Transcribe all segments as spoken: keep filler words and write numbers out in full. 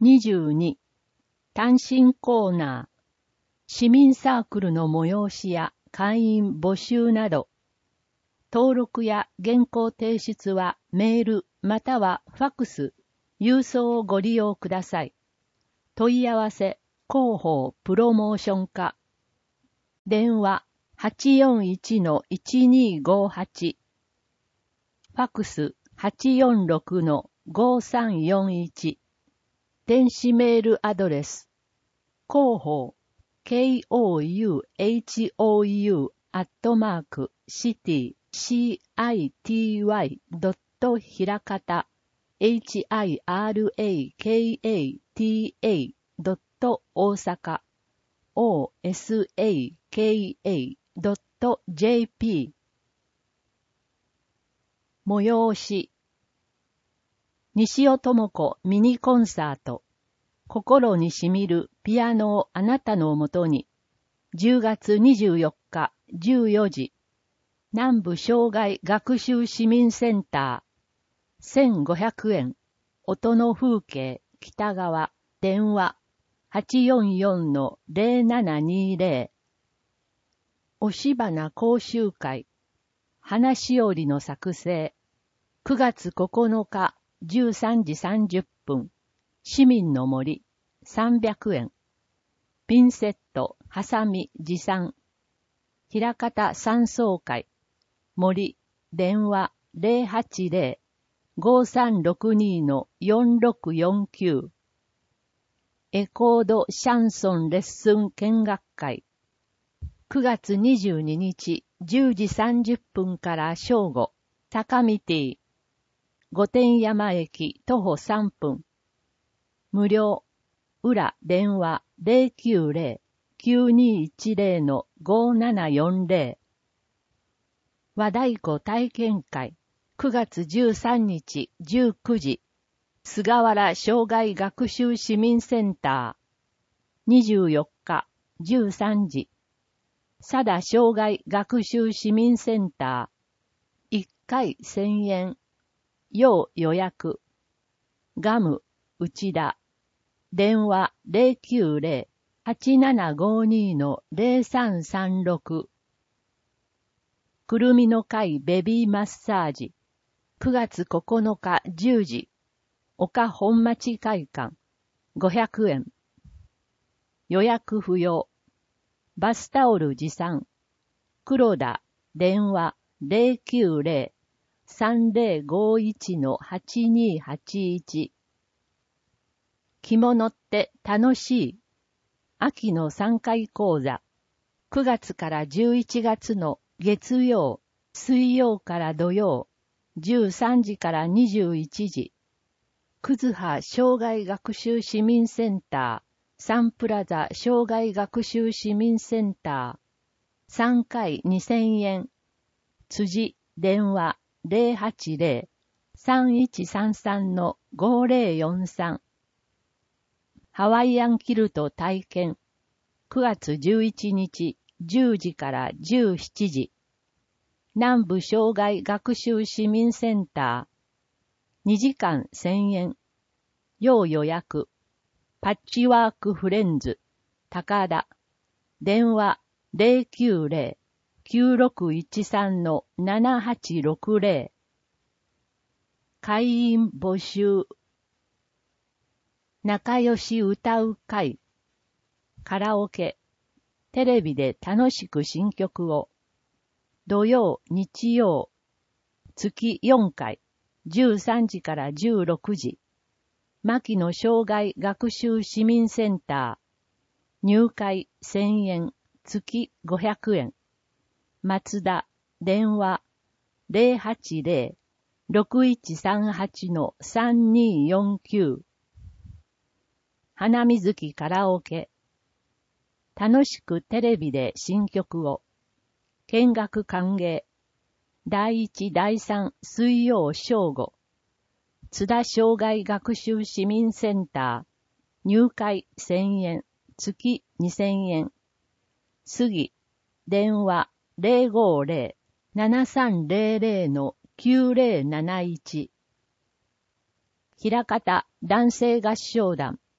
にじゅうに、単身コーナー、市民サークルの催しや会員募集など、登録や原稿提出はメールまたはファクス、郵送をご利用ください。問い合わせ、広報プロモーション課。電話 はちよんいちのいちにごはち。ファクス はちよんろくのごさんよんいち。電子メールアドレス、広報、ケーオーユーエイチオーユー アットマーク、シティ、シーアイティーワイ ドットひらかた、エイチアイアールエーケーエーティーエー ドット大阪、オーエスエーケーエー ドットジェーピー。催し。西尾智子ミニコンサート。心にしみるピアノをあなたのもとに。じゅうがつにじゅうよっかじゅうよじ。南部障害学習市民センター。せんごひゃくえん。音の風景北側。電話。はちよんよんのゼロななにゼロ。押し花講習会。花しおりの作成。くがつここのかじゅうさんじさんじゅっぷん。市民の森。さんびゃくえん。ピンセット、ハサミ、持参。平方山荘会。森。電話 ゼロはちゼロ ごさんろくにのよんろくよんきゅう。エコードシャンソンレッスン見学会。くがつにじゅうににちじゅうじさんじゅっぷんから正午。坂道。御殿山駅徒歩さんぷん。無料。裏電話 ゼロきゅうゼロ きゅうにいちゼロのごななよんゼロ。和太鼓体験会。くがつじゅうさんにちじゅうくじ。菅原障害学習市民センター。にじゅうよっかじゅうさんじ。佐田障害学習市民センター。いっかいせんえん。要予約。ガム、内田。電話 ゼロきゅうゼロ はちななごにのゼロさんさんろく。くるみの会ベビーマッサージ。くがつここのかじゅうじ。岡本町会館。ごひゃくえん。予約不要。バスタオル持参。黒田。電話 ゼロきゅうゼロ さんゼロごいちのはちにはちいち。着物って楽しい。秋のさんかい講座。くがつからじゅういちがつの月曜、水曜から土曜、じゅうさんじからにじゅういちじ。くずは障害学習市民センター、サンプラザ障害学習市民センター。さんかいにせんえん。辻、電話 ゼロはちゼロ さんいちさんさんのごゼロよんさん。ハワイアンキルト体験。くがつじゅういちにちじゅうじからじゅうしちじ。南部障害学習市民センター。にじかんせんえん。要予約。パッチワークフレンズ。高田。電話 ゼロきゅうゼロ きゅうろくいちさんのななはちろくゼロ。会員募集。仲良し歌う会。カラオケ。テレビで楽しく新曲を。土曜、日曜。月よんかい。じゅうさんじからじゅうろくじ。牧野障害学習市民センター。入会せんえん。月ごひゃくえん。松田。電話。ゼロはちゼロ ろくいちさんはちのさんによんきゅう。花水木カラオケ。楽しくテレビで新曲を。見学歓迎。だいいちだいさん水曜正午。津田障害学習市民センター。入会せんえん。月にせんえん。杉。電話 ゼロごゼロ ななさんゼロゼロのきゅうゼロなないち。平方男性合唱団。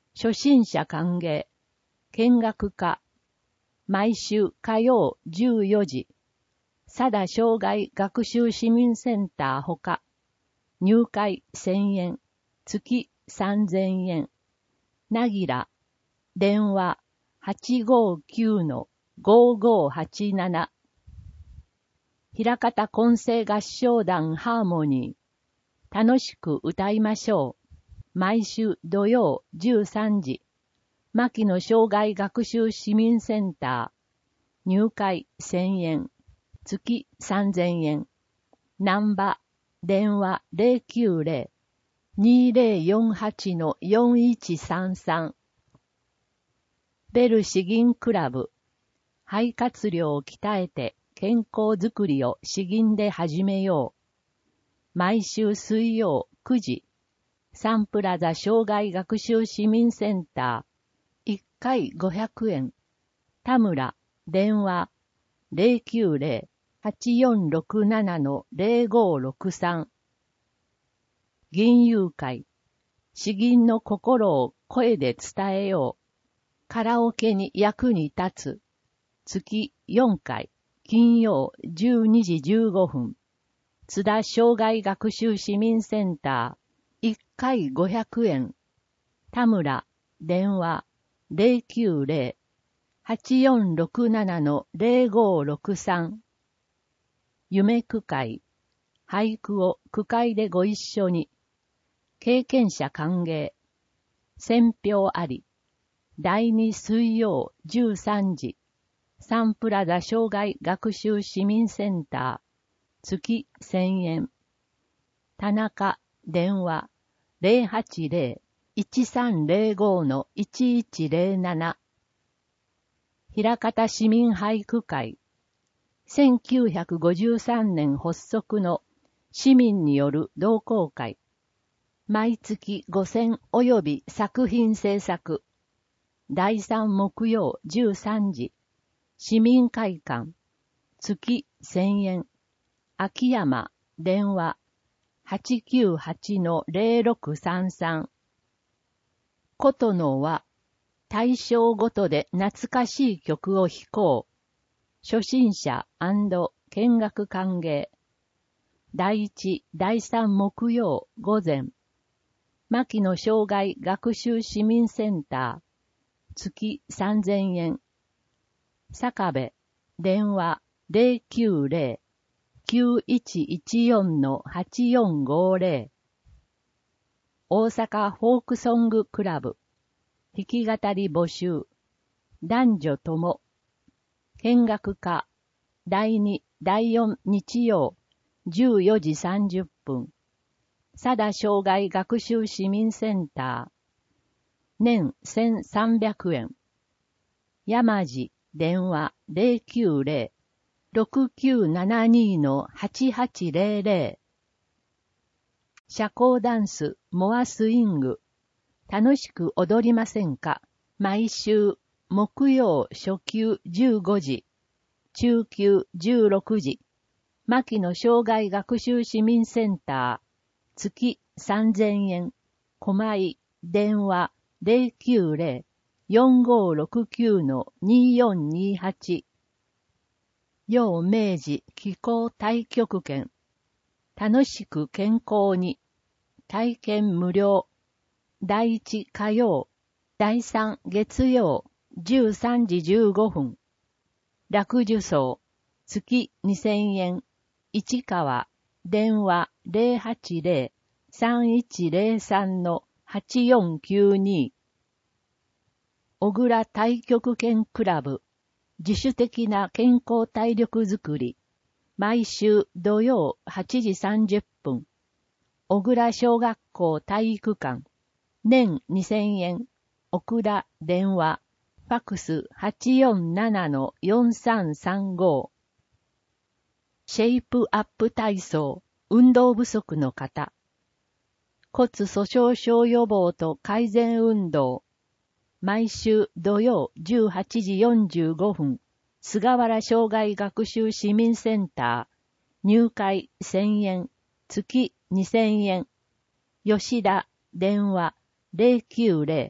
初心者歓迎、見学課、毎週火曜じゅうよじ、佐田障害学習市民センターほか、入会せんえん、月さんぜんえん、なぎら、電話 はちごきゅうのごごはちなな、平方混声合唱団ハーモニー、楽しく歌いましょう。毎週土曜じゅうさんじ、牧野障害学習市民センター、入会せんえん、月さんぜんえん、ナンバー、電話 ゼロきゅうゼロ にゼロよんはちのよんいちさんさん、ベル詩吟クラブ、肺活量を鍛えて健康づくりを詩吟で始めよう。毎週水曜くじ、サンプラザ障害学習市民センター、いっかいごひゃくえん、田村、電話、ゼロきゅうゼロ はちよんろくななのゼロごろくさん、吟遊会、詩吟の心を声で伝えよう。カラオケに役に立つ。月よんかい、金曜じゅうにじじゅうごふん。津田障害学習市民センター、いっかいごひゃくえん。田村、電話、ゼロきゅうゼロ はちよんろくななのゼロごろくさん。夢句会、俳句を句会でご一緒に。経験者歓迎。選票あり。だいに水曜じゅうさんじ。サンプラザ障害学習市民センター、月せんえん。田中、電話、ゼロはちゼロ いちさんゼロごのいちいちゼロなな。平方市民俳句会。せんきゅうひゃくごじゅうさんねん発足の市民による同好会。毎月ごせん及び作品制作。だいさん木曜じゅうさんじ。市民会館。月せんえん。秋山、電話。はちきゅうはちのゼロろくさんさん。ことのは、対象ごとで懐かしい曲を弾こう。初心者&見学歓迎。だいいち、だいさん木曜午前。牧野障害学習市民センター。月さんぜんえん。坂部、電話ゼロきゅうゼロ きゅういちいちよんのはちよんごゼロ。大阪フォークソングクラブ。弾き語り募集。男女とも。見学課。だいに、だいよん日曜。じゅうよじさんじゅっぷん。佐田障害学習市民センター。年せんさんびゃくえん。山路、電話ゼロきゅうゼロ ろくきゅうななにのはちはちゼロゼロ。社交ダンス、モアスイング。楽しく踊りませんか？毎週、木曜初級じゅうごじ、中級じゅうろくじ。牧野障害学習市民センター。月さんぜんえん。狛江、電話ゼロきゅうゼロ よんごろくきゅうのによんにはち。陽明治気候太極拳。楽しく健康に。体験無料。だいいち火曜、だいさん月曜、じゅうさんじじゅうごふん。楽受賞、月にせんえん。市川、電話ゼロはちゼロ さんいちゼロさんのはちよんきゅうに。小倉太極拳クラブ。自主的な健康体力づくり。毎週土曜はちじさんじゅっぷん。小倉小学校体育館。年にせんえん。小倉電話。ファックスはちよんななのよんさんさんご。シェイプアップ体操。運動不足の方。骨粗鬆症予防と改善運動。毎週土曜じゅうはちじよんじゅうごふん。菅原障害学習市民センター。入会せんえん。月にせんえん。吉田電話ゼロきゅうゼロ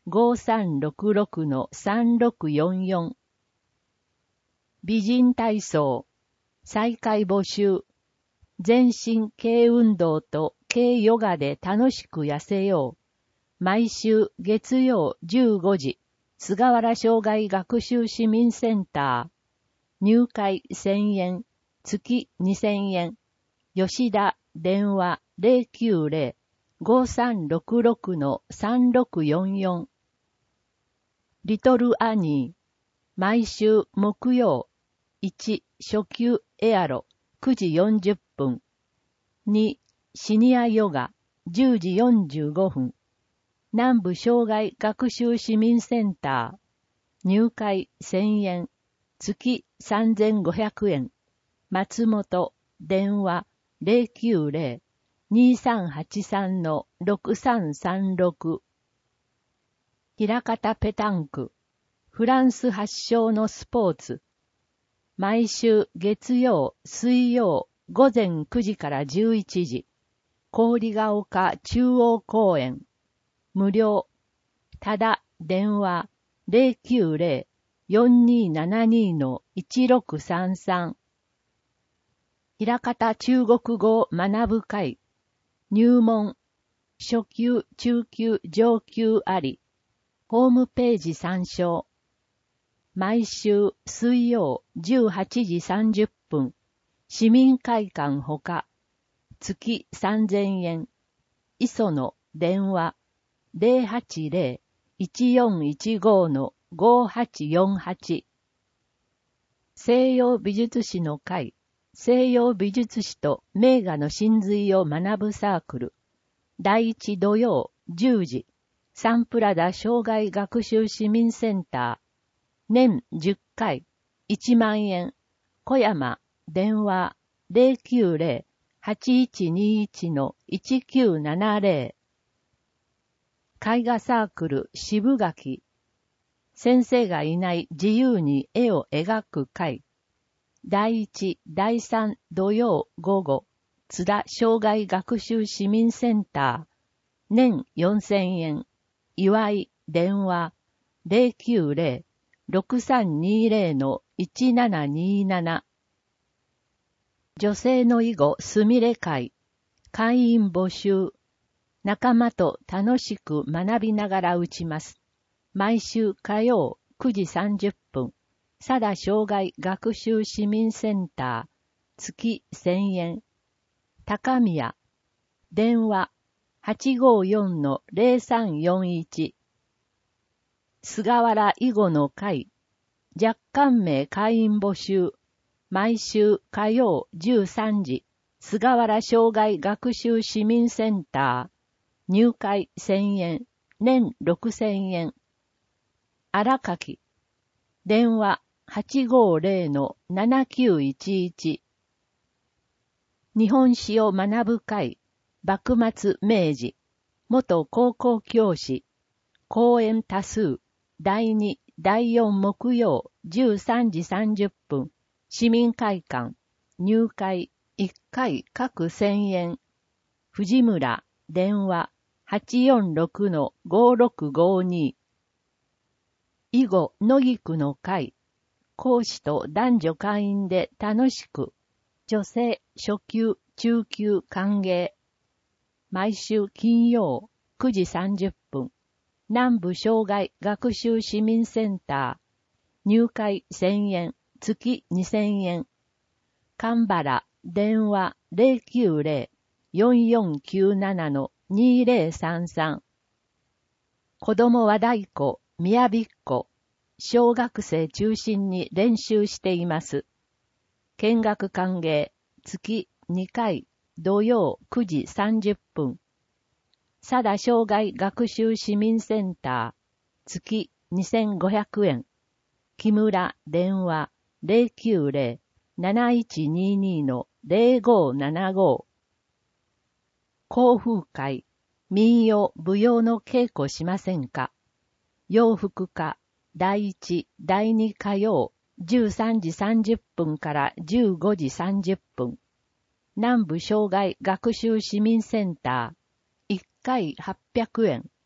ごさんろくろくのさんろくよんよん。美人体操、再開募集。全身軽運動と軽ヨガで楽しく痩せよう。毎週月曜じゅうごじ、菅原障害学習市民センター。入会せんえん、月にせんえん。吉田、電話 ゼロきゅうゼロ ごさんろくろくのさんろくよんよん。リトルアニー。毎週木曜。いち、初級エアロくじよんじゅっぷん。に、シニアヨガじゅうじよんじゅうごふん。南部障害学習市民センター。入会せんえん。月さんぜんごひゃくえん。松本、電話 ゼロきゅうゼロ にさんはちさんのろくさんさんろく。平方ペタンク。フランス発祥のスポーツ。毎週月曜、水曜、午前くじからじゅういちじ。氷ヶ丘中央公園。無料。ただ、電話ゼロきゅうゼロ よんにーななにーのいちろくさんさん。平方中国語学ぶ会。入門。初級、中級、上級あり。ホームページ参照。毎週水曜じゅうはちじさんじゅっぷん。市民会館ほか。月さんぜんえん。磯野電話 ゼロはちゼロ いちよんいちごのごはちよんはち。西洋美術史の会。西洋美術史と名画の真髄を学ぶサークル。第一土曜じゅうじ。サンプラダ障害学習市民センター。年じゅっかい、いちまんえん。小山、電話ゼロきゅうゼロ はちいちにいちのいちきゅうななゼロ。絵画サークル渋垣。先生がいない自由に絵を描く会。第一、第三土曜午後、津田障害学習市民センター。年よんせんえん。祝い、電話ゼロきゅうゼロ ろくさんにーゼロのいちななにーなな。女性の囲碁すみれ会。会員募集。仲間と楽しく学びながら打ちます。毎週火曜くじさんじゅっぷん。佐田障害学習市民センター。月せんえん。高宮。電話はちごよんのゼロさんよんいち。菅原囲碁の会。若干名会員募集。毎週火曜じゅうさんじ。菅原障害学習市民センター。入会せんえん。年ろくせんえん。荒垣。電話はちごゼロのななきゅういちいち。日本史を学ぶ会。幕末明治。元高校教師。講演多数。だいに、だいよん木曜じゅうさんじさんじゅっぷん。市民会館。入会いっかい各せんえん。藤村。電話はちよんろくのごろくごに。囲碁野菊の会。講師と男女会員で楽しく。女性初級中級歓迎。毎週金曜くじさんじゅっぷん。南部障害学習市民センター。入会せんえん。月にせんえん。神原。電話ゼロきゅうゼロ よんよんきゅうななのにゼロさんさん。子供和太鼓、宮びっこ。小学生中心に練習しています。見学歓迎。月にかい。土曜くじさんじゅっぷん。佐田障害学習市民センター。月にせんごひゃくえん。木村。電話ゼロきゅうゼロ なないちににのゼロごななご。甲風会。民謡舞踊の稽古しませんか。洋服科。第一、第二火曜じゅうさんじさんじゅっぷんからじゅうごじさんじゅっぷん。南部障害学習市民センター。いっかいはっぴゃくえん。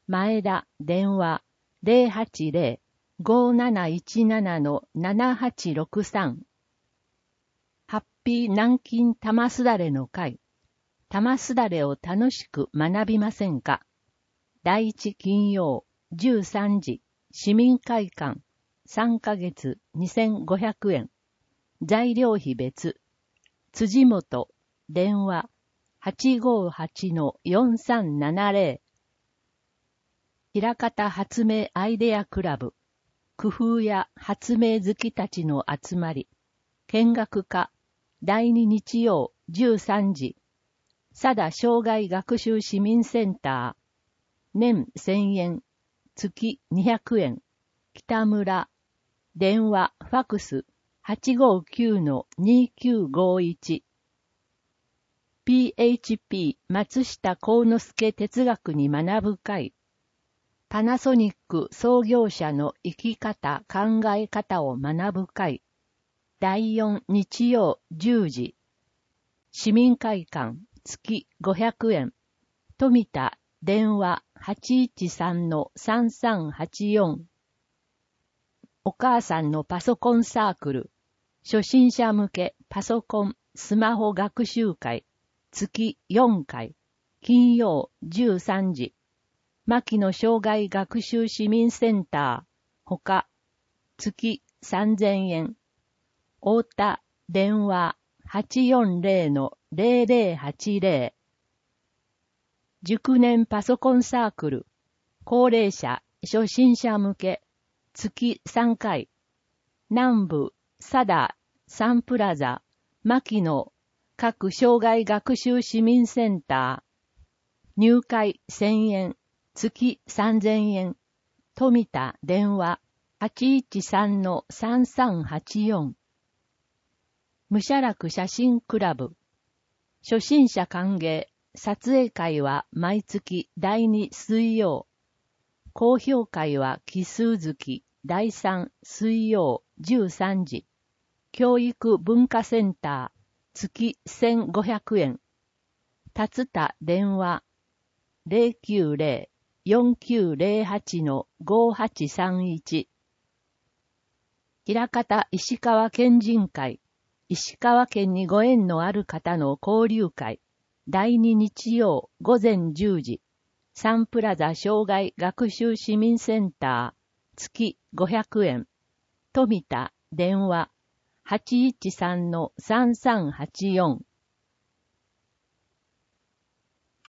前田、電話 ゼロはちゼロ ごーなないちなな のななはちろくさん。ハッピー南京玉すだれの会。玉すだれを楽しく学びませんか。第一金曜じゅうさんじ、市民会館、さんかげつにせんごひゃくえん。材料費別。辻元、電話 はちごーはちのよんさんななゼロ。平方発明アイデアクラブ。工夫や発明好きたちの集まり。見学家、だいに日曜じゅうさんじ。佐田障害学習市民センター。年せんえん。月にひゃくえん。北村。電話、ファクス はちごーきゅうのにきゅうごいち。ピーエイチピー 松下幸之助哲学に学ぶ会。パナソニック創業者の生き方、考え方を学ぶ会。だいよん日曜じゅうじ。市民会館、月ごひゃくえん。富田、電話 はちいちさんのさんさんはちよん。お母さんのパソコンサークル。初心者向けパソコン、スマホ学習会。月よんかい。金曜じゅうさんじ。牧野障害学習市民センター。ほか。月さんぜんえん。太田、電話 はちよんゼロのゼロゼロはちゼロ。熟年パソコンサークル。高齢者、初心者向け。月さんかい。南部、佐田、サンプラザ、牧野、各障害学習市民センター。入会せんえん。月さんぜんえん。富田、電話 はちいちさんのさんさんはちよん。無写楽写真クラブ。初心者歓迎。撮影会は毎月だいに水曜。高評会は奇数月だいさん水曜じゅうさんじ。教育文化センター。月せんごひゃくえん。達田電話 ゼロきゅうゼロ よんきゅうゼロはちのごはちさんいち。平方石川県人会。石川県にご縁のある方の交流会。だいに日曜午前じゅうじ。サンプラザ障害学習市民センター。月ごひゃくえん。富田電話 はちいちさんのさんさんはちよん。